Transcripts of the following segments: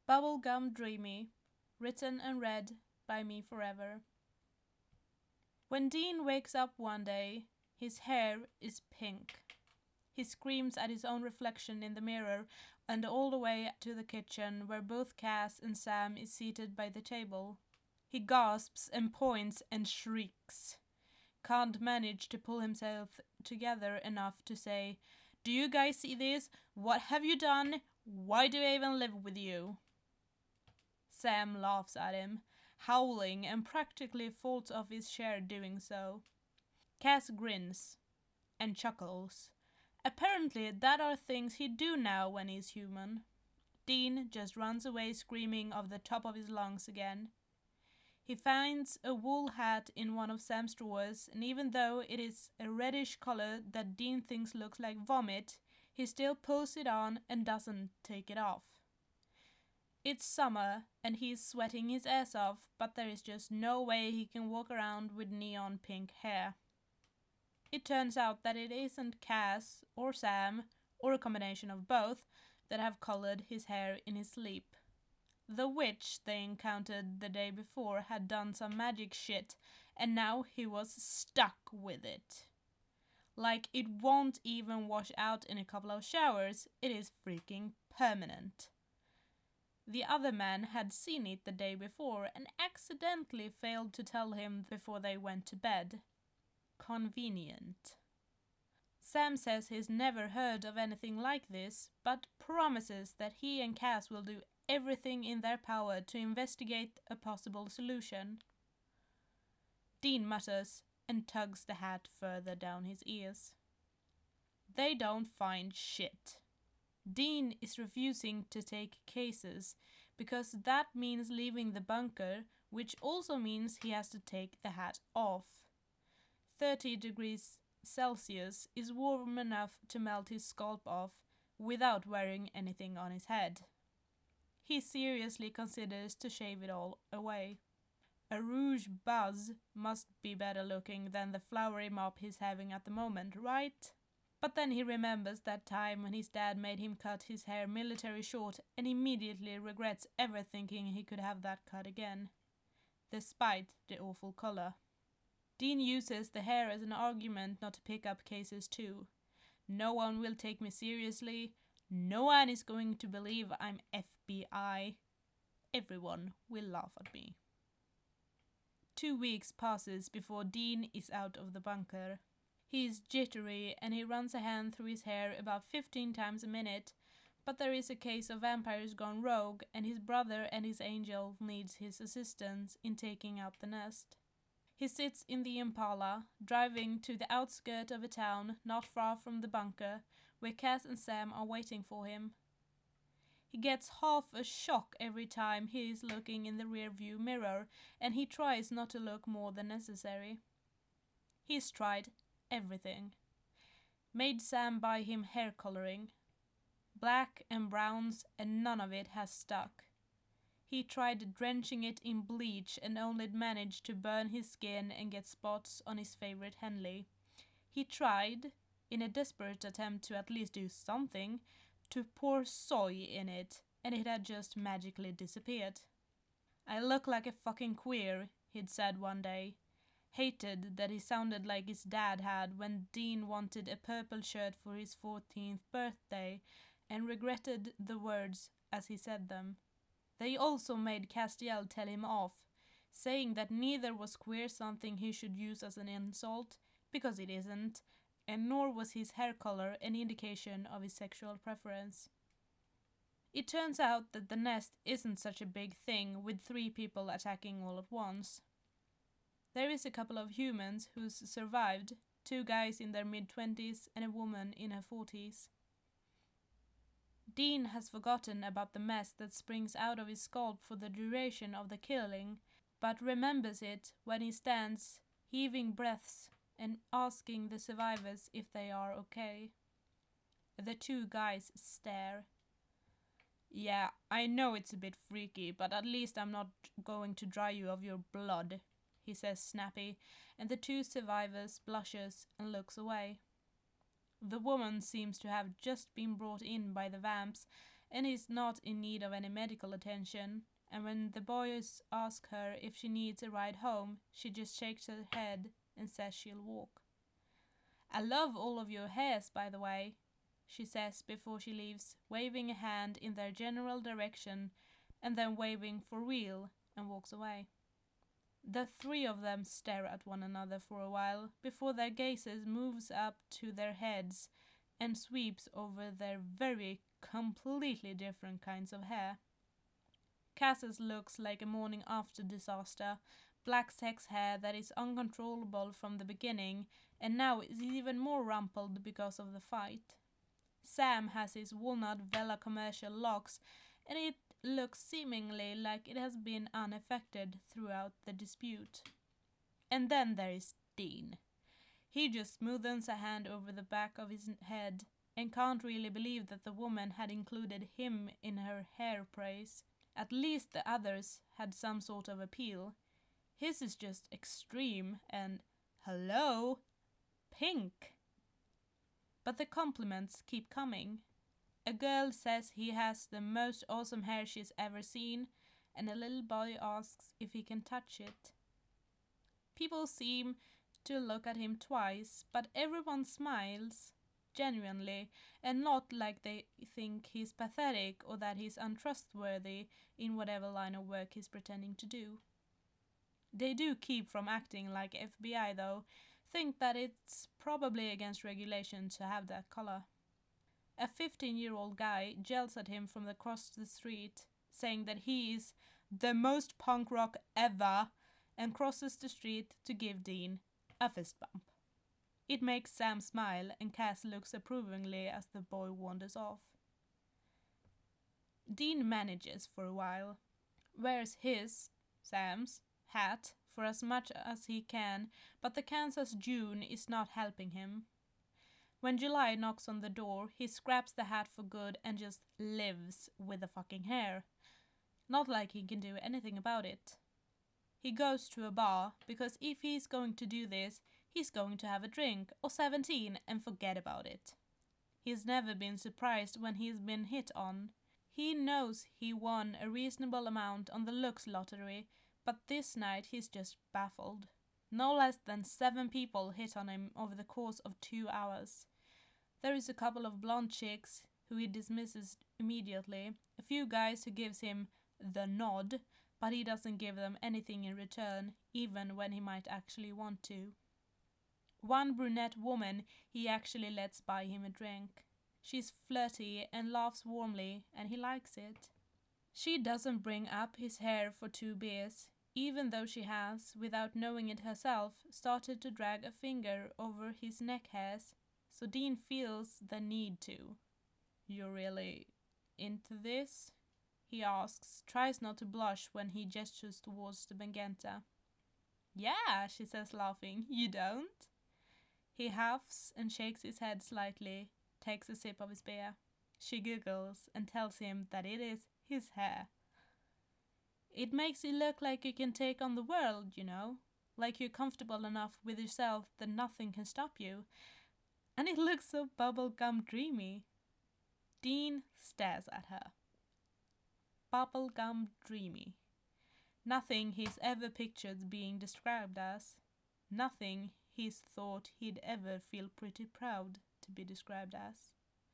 Bubblegum Dreamy, written and read by me forever. When Dean wakes up one day, his hair is pink. He screams at his own reflection in the mirror and all the way to the kitchen where both Cass and Sam is seated by the table. He gasps and points and shrieks. Can't manage to pull himself together enough to say, "Do you guys see this? What have you done? Why do I even live with you?" Sam laughs at him, howling, and practically falls off his chair doing so. Cass grins and chuckles. Apparently that are things he do now when he's human. Dean just runs away screaming off the top of his lungs again. He finds a wool hat in one of Sam's drawers, and even though it is a reddish color that Dean thinks looks like vomit, he still pulls it on and doesn't take it off. It's summer and he's sweating his ass off, but there is just no way he can walk around with neon pink hair. It turns out that it isn't Cass or Sam, or a combination of both, that have colored his hair in his sleep. The witch they encountered the day before had done some magic shit, and now he was stuck with it. Like it won't even wash out in a couple of showers, it is freaking permanent. The other man had seen it the day before and accidentally failed to tell him before they went to bed. Convenient. Sam says he's never heard of anything like this, but promises that he and Cass will do everything in their power to investigate a possible solution. Dean mutters and tugs the hat further down his ears. They don't find shit. Dean is refusing to take cases because that means leaving the bunker, which also means he has to take the hat off. 30 degrees Celsius is warm enough to melt his scalp off without wearing anything on his head. He seriously considers to shave it all away. A rouge buzz must be better looking than the flowery mop he's having at the moment, right? But then he remembers that time when his dad made him cut his hair military short and immediately regrets ever thinking he could have that cut again, despite the awful color. Dean uses the hair as an argument not to pick up cases too. No one will take me seriously. No one is going to believe I'm FBI. Everyone will laugh at me. 2 weeks passes before Dean is out of the bunker. He is jittery and he runs a hand through his hair about 15 times a minute, but there is a case of vampires gone rogue and his brother and his angel needs his assistance in taking out the nest. He sits in the Impala, driving to the outskirt of a town not far from the bunker, where Cass and Sam are waiting for him. He gets half a shock every time he is looking in the rearview mirror, and he tries not to look more than necessary. He's tried everything. Made Sam buy him hair coloring. Black and browns, and none of it has stuck. He tried drenching it in bleach and only managed to burn his skin and get spots on his favorite Henley. He tried, in a desperate attempt to at least do something, to pour soy in it, and it had just magically disappeared. "I look like a fucking queer," he'd said one day. Hated that he sounded like his dad had when Dean wanted a purple shirt for his 14th birthday, and regretted the words as he said them. They also made Castiel tell him off, saying that neither was queer something he should use as an insult, because it isn't, and nor was his hair color an indication of his sexual preference. It turns out that the nest isn't such a big thing with 3 people attacking all at once. There is a couple of humans who's survived, 2 guys in their mid-20s and a woman in her 40s. Dean has forgotten about the mess that springs out of his scalp for the duration of the killing, but remembers it when he stands heaving breaths and asking the survivors if they are okay. The 2 guys stare. "Yeah, I know it's a bit freaky, but at least I'm not going to dry you of your blood," he says snappy, and the 2 survivors blushes and looks away. The woman seems to have just been brought in by the vamps, and is not in need of any medical attention, and when the boys ask her if she needs a ride home, she just shakes her head and says she'll walk. "I love all of your hairs, by the way," she says before she leaves, waving a hand in their general direction and then waving for real and walks away. The three of them stare at one another for a while before their gazes moves up to their heads and sweeps over their very completely different kinds of hair. Cass's looks like a morning after disaster, black sex hair that is uncontrollable from the beginning and now is even more rumpled because of the fight. Sam has his walnut Vella commercial locks, and it looks seemingly like it has been unaffected throughout the dispute. And then there is Dean. He just smoothens a hand over the back of his head and can't really believe that the woman had included him in her hair praise. At least the others had some sort of appeal. His is just extreme and, hello, pink. But the compliments keep coming. A girl says he has the most awesome hair she's ever seen, and a little boy asks if he can touch it. People seem to look at him twice, but everyone smiles, genuinely, and not like they think he's pathetic or that he's untrustworthy in whatever line of work he's pretending to do. They do keep from acting like FBI though, think that it's probably against regulation to have that color. A 15-year-old guy yells at him from across the street, saying that he is the most punk rock ever, and crosses the street to give Dean a fist bump. It makes Sam smile, and Cass looks approvingly as the boy wanders off. Dean manages for a while, wears his, Sam's, hat for as much as he can, but the Kansas June is not helping him. When July knocks on the door, he scraps the hat for good and just lives with the fucking hair. Not like he can do anything about it. He goes to a bar, because if he's going to do this, he's going to have a drink, or 17, and forget about it. He's never been surprised when he's been hit on. He knows he won a reasonable amount on the looks lottery, but this night he's just baffled. No less than 7 people hit on him over the course of 2 hours. There is a couple of blonde chicks who he dismisses immediately, a few guys who gives him the nod, but he doesn't give them anything in return, even when he might actually want to. One brunette woman he actually lets buy him a drink. She's flirty and laughs warmly, and he likes it. She doesn't bring up his hair for 2 beers, even though she has, without knowing it herself, started to drag a finger over his neck hairs, so Dean feels the need to. "You're really into this?" he asks, tries not to blush when he gestures towards the Bengenta. "Yeah," she says, laughing. "You don't?" He huffs and shakes his head slightly, takes a sip of his beer. She giggles and tells him that it is his hair. "It makes you look like you can take on the world, you know, like you're comfortable enough with yourself that nothing can stop you. And it looks so bubblegum dreamy." Dean stares at her. Bubblegum dreamy. Nothing he's ever pictured being described as. Nothing he's thought he'd ever feel pretty proud to be described as.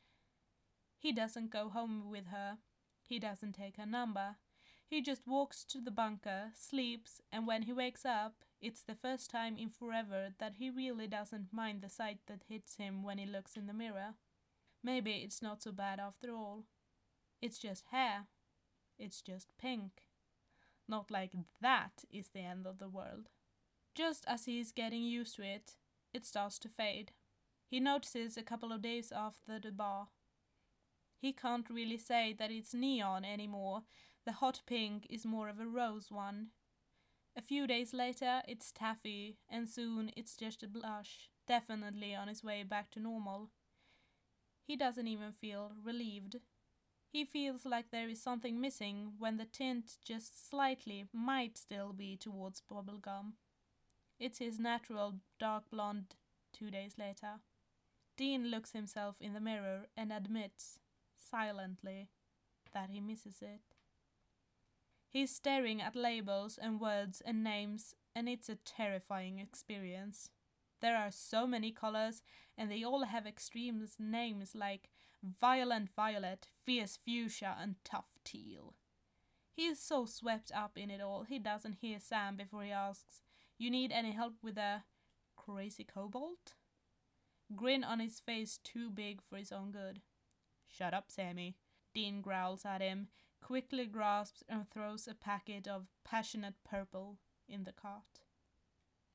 He doesn't go home with her. He doesn't take her number. He just walks to the bunker, sleeps, and when he wakes up, it's the first time in forever that he really doesn't mind the sight that hits him when he looks in the mirror. Maybe it's not so bad after all. It's just hair. It's just pink. Not like that is the end of the world. Just as he's getting used to it, it starts to fade. He notices a couple of days after the bar. He can't really say that it's neon anymore. The hot pink is more of a rose one. A few days later it's taffy, and soon it's just a blush, definitely on his way back to normal. He doesn't even feel relieved. He feels like there is something missing when the tint just slightly might still be towards bubblegum. It's his natural dark blonde 2 days later. Dean looks himself in the mirror and admits, silently, that he misses it. He's staring at labels and words and names, and it's a terrifying experience. There are so many colors, and they all have extreme names like Violent Violet, Fierce Fuchsia, and Tough Teal. He is so swept up in it all, he doesn't hear Sam before he asks, "You need any help with a crazy kobold?" Grin on his face too big for his own good. "Shut up, Sammy," Dean growls at him, quickly grasps and throws a packet of passionate purple in the cart.